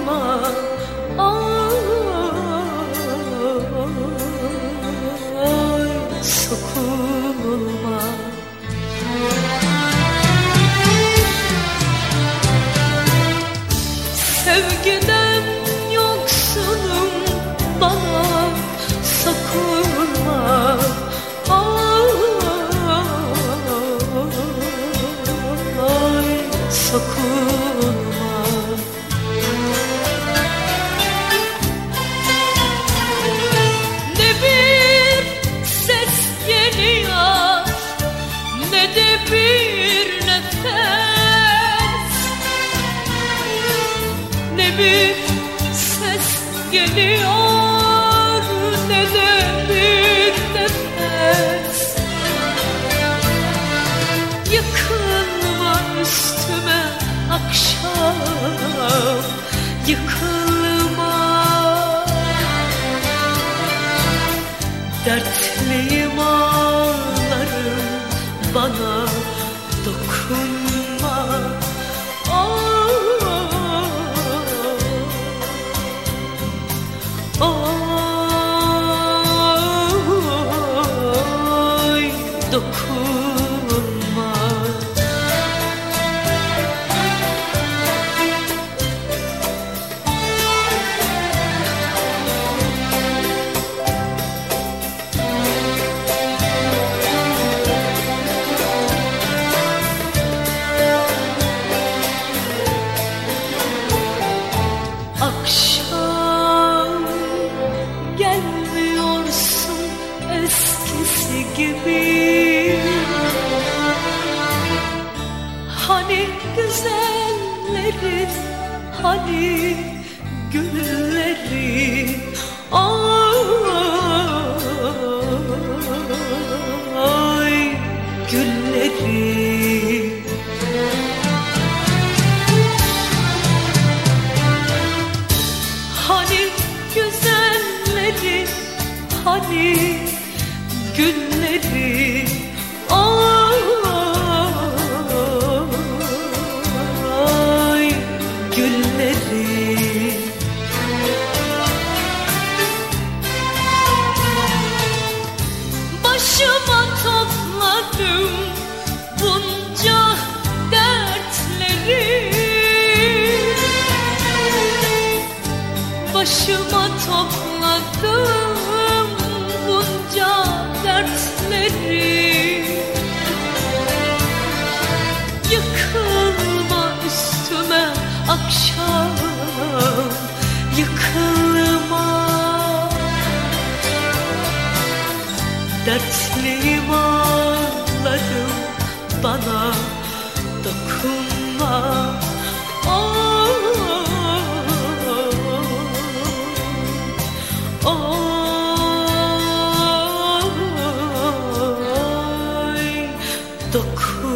Ay sokulma. Sevgiden yoksunum, bana sokulma. Ay sokulma. Ne bir ses geliyor, ne de bir nefes. Ne bir ses geliyor, ne de bir nefes. Yıkılma üstüme akşam, yıkılma. Dertliyim, ağlarım, bana dokunma. Ay dokunma. Akşam gelmiyorsun eskisi gibi. Hani güzellerin, hani güllerin. Ay güllerin. Hani güzelleri, hani gülleri. Ay gülleri. Başıma topladım bunca dertleri. Başıma topladım bunca dertleri. Yıkılma üstüme akşam, yıkılma. Dertliyim, ağlarım, bana dokunma. Ay dokunma.